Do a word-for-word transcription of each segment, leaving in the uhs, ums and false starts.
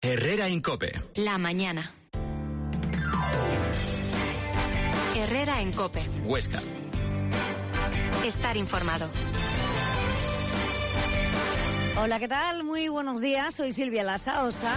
Herrera en COPE. La mañana. Herrera en COPE. Huesca. Estar informado. Hola, ¿qué tal? Muy buenos días, soy Silvia Lasaosa.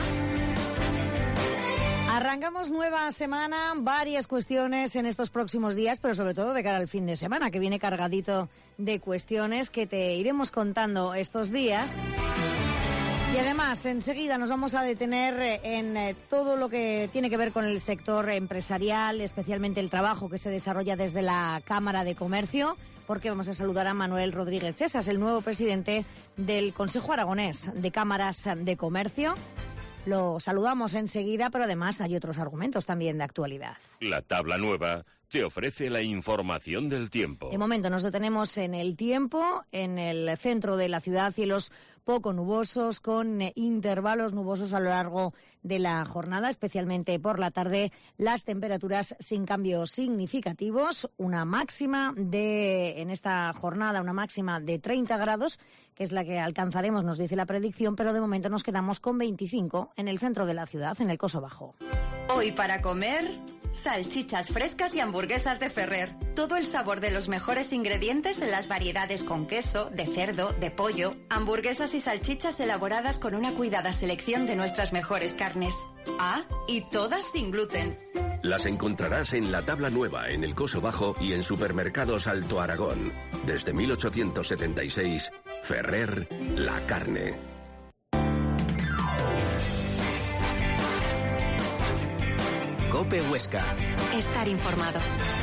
Arrancamos nueva semana, varias cuestiones en estos próximos días, pero sobre todo de cara al fin de semana, que viene cargadito de cuestiones que te iremos contando estos días. Y además, enseguida nos vamos a detener en eh, todo lo que tiene que ver con el sector empresarial, especialmente el trabajo que se desarrolla desde la Cámara de Comercio, porque vamos a saludar a Manuel Rodríguez Cesas, el nuevo presidente del Consejo Aragonés de Cámaras de Comercio. Lo saludamos enseguida, pero además hay otros argumentos también de actualidad. La tabla nueva te ofrece la información del tiempo. De momento nos detenemos en el tiempo, en el centro de la ciudad, cielos poco nubosos, con intervalos nubosos a lo largo de la jornada, especialmente por la tarde, las temperaturas sin cambios significativos, una máxima de, en esta jornada, una máxima de treinta grados, que es la que alcanzaremos, nos dice la predicción, pero de momento nos quedamos con veinticinco en el centro de la ciudad, en el Coso Bajo. Hoy para comer, salchichas frescas y hamburguesas de Ferrer. Todo el sabor de los mejores ingredientes en las variedades con queso, de cerdo, de pollo. Hamburguesas y salchichas elaboradas con una cuidada selección de nuestras mejores carnes. Ah, y todas sin gluten. Las encontrarás en la tabla nueva, en el Coso Bajo y en Supermercados Alto Aragón. Desde mil ochocientos setenta y seis, Ferrer, la carne. COPE Huesca. Estar informado.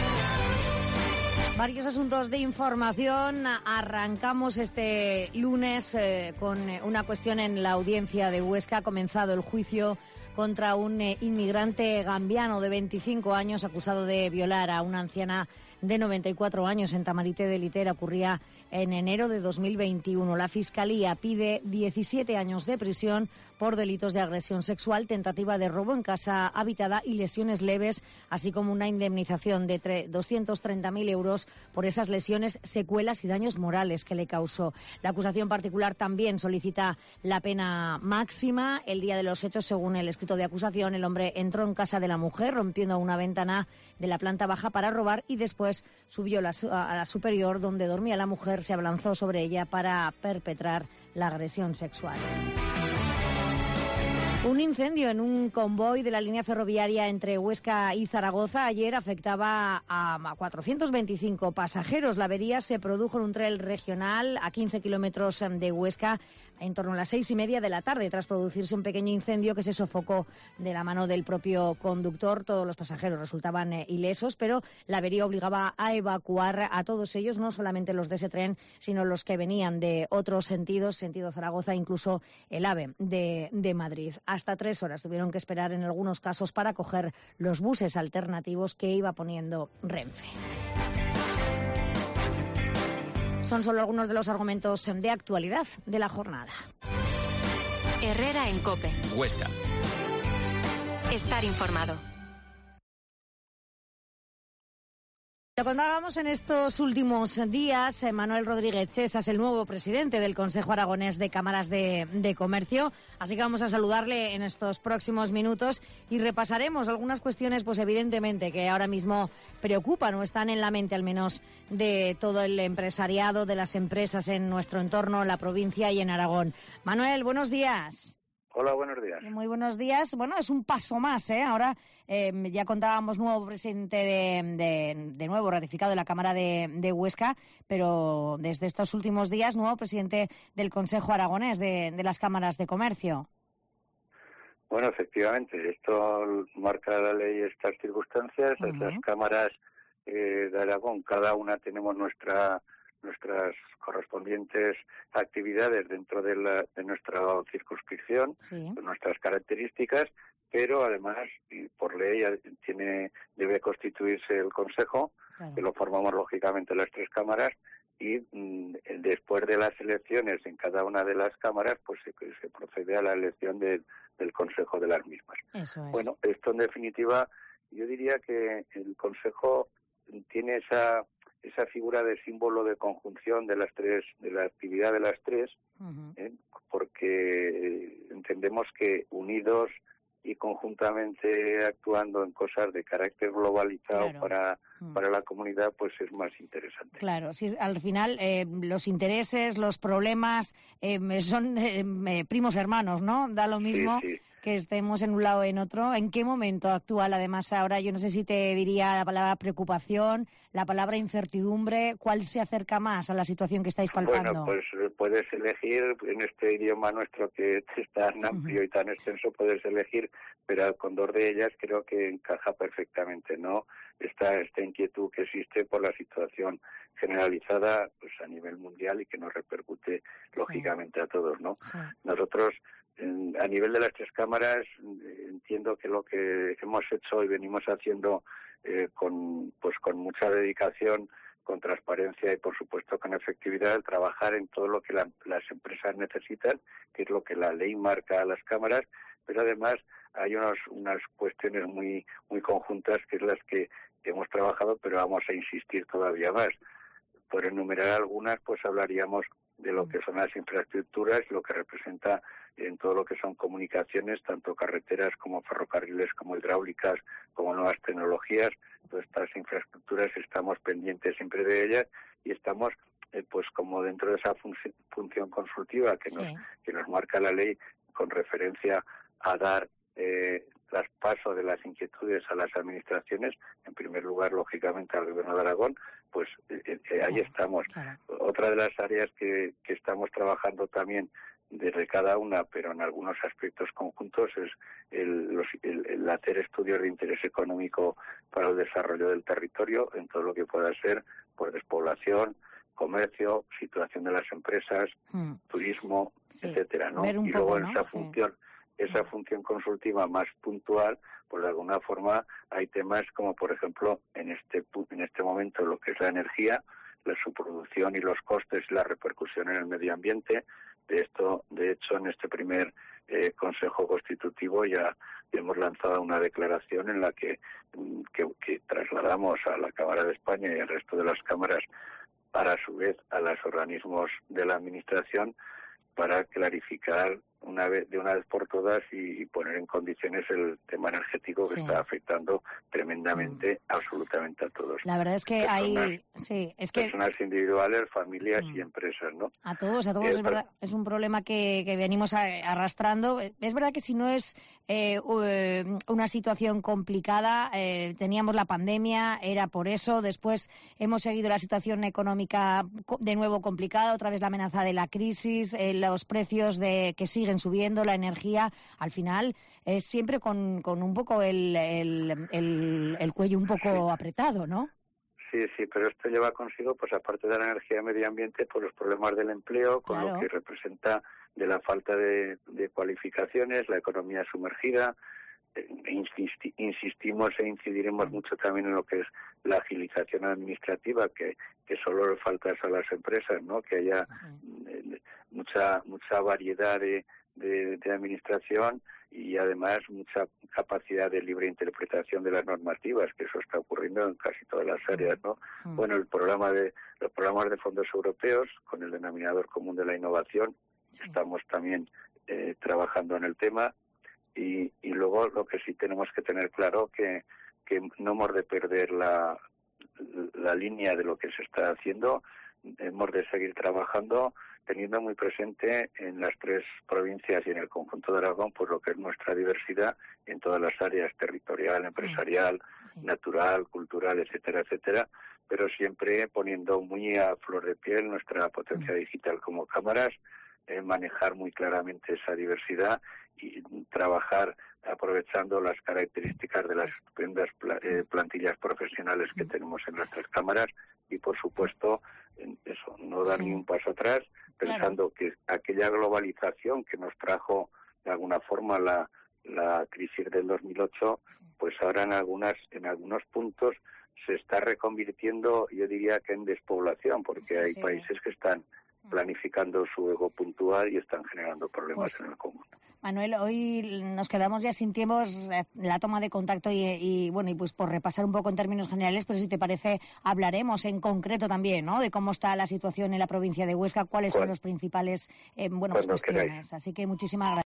Varios asuntos de información. Arrancamos este lunes eh, con una cuestión en la audiencia de Huesca. Ha comenzado el juicio contra un eh, inmigrante gambiano de veinticinco años acusado de violar a una anciana de noventa y cuatro años en Tamarite de Litera. Ocurría en enero de dos mil veintiuno. La Fiscalía pide diecisiete años de prisión por delitos de agresión sexual, tentativa de robo en casa habitada y lesiones leves, así como una indemnización de doscientos treinta mil euros por esas lesiones, secuelas y daños morales que le causó. La acusación particular también solicita la pena máxima. El día de los hechos, según el escrito de acusación, el hombre entró en casa de la mujer rompiendo una ventana de la planta baja para robar y después subió a la superior donde dormía la mujer, se abalanzó sobre ella para perpetrar la agresión sexual. Un incendio en un convoy de la línea ferroviaria entre Huesca y Zaragoza ayer afectaba a cuatrocientos veinticinco pasajeros. La avería se produjo en un tren regional a quince kilómetros de Huesca en torno a las seis y media de la tarde, tras producirse un pequeño incendio que se sofocó de la mano del propio conductor. Todos los pasajeros resultaban eh, ilesos, pero la avería obligaba a evacuar a todos ellos, no solamente los de ese tren, sino los que venían de otros sentidos, sentido Zaragoza, incluso el AVE de, de Madrid. Hasta tres horas tuvieron que esperar en algunos casos para coger los buses alternativos que iba poniendo Renfe. Son solo algunos de los argumentos de actualidad de la jornada. Herrera en COPE. Huesca. Estar informado. Lo contábamos en estos últimos días, Manuel Rodríguez Cesas, el nuevo presidente del Consejo Aragonés de Cámaras de, de Comercio, así que vamos a saludarle en estos próximos minutos y repasaremos algunas cuestiones, pues evidentemente, que ahora mismo preocupan o están en la mente al menos de todo el empresariado, de las empresas en nuestro entorno, la provincia y en Aragón. Manuel, buenos días. Hola, buenos días. Muy buenos días. Bueno, es un paso más, ¿eh? Ahora eh, ya contábamos nuevo presidente de, de, de nuevo ratificado de la Cámara de, de Huesca, pero desde estos últimos días nuevo presidente del Consejo Aragonés de, de las Cámaras de Comercio. Bueno, efectivamente, esto marca la ley estas circunstancias. Uh-huh. Las cámaras eh, de Aragón, cada una tenemos nuestra nuestras correspondientes actividades dentro de, la, de nuestra circunscripción, sí, con nuestras características, pero además, y por ley, tiene debe constituirse el Consejo, claro, que lo formamos lógicamente las tres cámaras, y mmm, después de las elecciones en cada una de las cámaras, pues se, se procede a la elección de, del Consejo de las mismas. Eso es. Bueno, esto en definitiva, yo diría que el Consejo tiene esa esa figura de símbolo de conjunción de las tres, de la actividad de las tres, Uh-huh. ¿eh? Porque entendemos que unidos y conjuntamente actuando en cosas de carácter globalizado Claro. para, Mm. para la comunidad, pues es más interesante. Claro, si al final eh, los intereses, los problemas eh, son eh, primos hermanos, ¿no? Da lo mismo Sí, sí. que estemos en un lado o en otro. ¿En qué momento actual, además, ahora? Yo no sé si te diría la palabra preocupación, la palabra incertidumbre. ¿Cuál se acerca más a la situación que estáis palpando? Bueno, pues eh, puedes elegir, en este idioma nuestro que es tan amplio Uh-huh. y tan extenso, puedes elegir, pero con dos de ellas creo que encaja perfectamente, ¿no? Esta, esta inquietud que existe por la situación generalizada pues a nivel mundial y que nos repercute lógicamente a todos, ¿no? Sí. Nosotros, en, a nivel de las tres cámaras, eh, entiendo que lo que hemos hecho y venimos haciendo eh, con pues con mucha dedicación, con transparencia y por supuesto con efectividad, trabajar en todo lo que la, las empresas necesitan, que es lo que la ley marca a las cámaras, pero además hay unos, unas cuestiones muy muy conjuntas que es las que hemos trabajado, pero vamos a insistir todavía más. Por enumerar algunas, pues hablaríamos de lo que son las infraestructuras, lo que representa en todo lo que son comunicaciones, tanto carreteras como ferrocarriles, como hidráulicas, como nuevas tecnologías. Todas estas infraestructuras estamos pendientes siempre de ellas y estamos, eh, pues como dentro de esa func- función consultiva que nos Sí. que nos marca la ley con referencia a dar eh, traspaso de las inquietudes a las administraciones, en primer lugar, lógicamente, al Gobierno de Aragón, pues eh, eh, ahí Claro, estamos. claro. Otra de las áreas que, que estamos trabajando también desde cada una, pero en algunos aspectos conjuntos, es el, los, el, el hacer estudios de interés económico para el desarrollo del territorio en todo lo que pueda ser por despoblación, comercio, situación de las empresas, Mm. turismo, Sí. etcétera, ¿no? Ver un Y luego poco, en ¿no? esa Sí. función, esa función consultiva más puntual, pues de alguna forma hay temas como, por ejemplo, en este pu- en este momento lo que es la energía, la su producción y los costes y la repercusión en el medio ambiente. De esto, de hecho, en este primer eh, Consejo Constitutivo ya hemos lanzado una declaración en la que, mm, que, que trasladamos a la Cámara de España y al resto de las cámaras, para a su vez a los organismos de la Administración, para clarificar una vez de una vez por todas y, y poner en condiciones el tema energético que Sí. está afectando tremendamente absolutamente a todos. La verdad es que Personas- hay... Sí, es que... Personas individuales, familias Mm. y empresas, ¿no? A todos, a todos, Eh, es verdad, es un problema que, que venimos a- arrastrando. Es verdad que si no es eh, u- eh, una situación complicada, eh, teníamos la pandemia, era por eso, después hemos seguido la situación económica co- de nuevo complicada, otra vez la amenaza de la crisis, eh, los precios de que siguen subiendo, la energía, al final es siempre con, con un poco el, el, el, el cuello un poco apretado, ¿no? Sí, sí, pero esto lleva consigo, pues aparte de la energía y medio ambiente, pues los problemas del empleo, con Claro. lo que representa de la falta de, de cualificaciones, la economía sumergida. Eh, insisti- insistimos e incidiremos Mm. mucho también en lo que es la agilización administrativa, que, que solo le falta eso a las empresas, ¿no? Que haya eh, mucha mucha variedad de, de, de administración y además mucha capacidad de libre interpretación de las normativas, que eso está ocurriendo en casi todas las áreas, ¿no? Mm. Bueno, el programa de los programas de fondos europeos con el denominador común de la innovación, Sí. estamos también eh, trabajando en el tema y, y luego lo que sí tenemos que tener claro que que no hemos de perder la la línea de lo que se está haciendo, hemos de seguir trabajando teniendo muy presente en las tres provincias y en el conjunto de Aragón pues lo que es nuestra diversidad en todas las áreas, territorial, empresarial, Sí. natural, cultural, etcétera, etcétera, pero siempre poniendo muy a flor de piel nuestra potencia Mm. digital como cámaras, eh, manejar muy claramente esa diversidad y trabajar aprovechando las características de las estupendas pla- eh, plantillas profesionales que Mm. tenemos en nuestras cámaras y, por supuesto, en eso, no dar Sí. ni un paso atrás, pensando que aquella globalización que nos trajo de alguna forma la, la crisis del dos mil ocho, pues ahora en algunas en algunos puntos se está reconvirtiendo, yo diría que en despoblación, porque Sí, hay sí. países que están planificando su ego puntual y están generando problemas Pues, en el común. Manuel, hoy nos quedamos ya sin tiempo, la toma de contacto y, y bueno, y pues por repasar un poco en términos generales, pero si te parece hablaremos en concreto también, ¿no?, de cómo está la situación en la provincia de Huesca, cuáles son los principales, eh, bueno, pues cuestiones. Así que muchísimas gracias.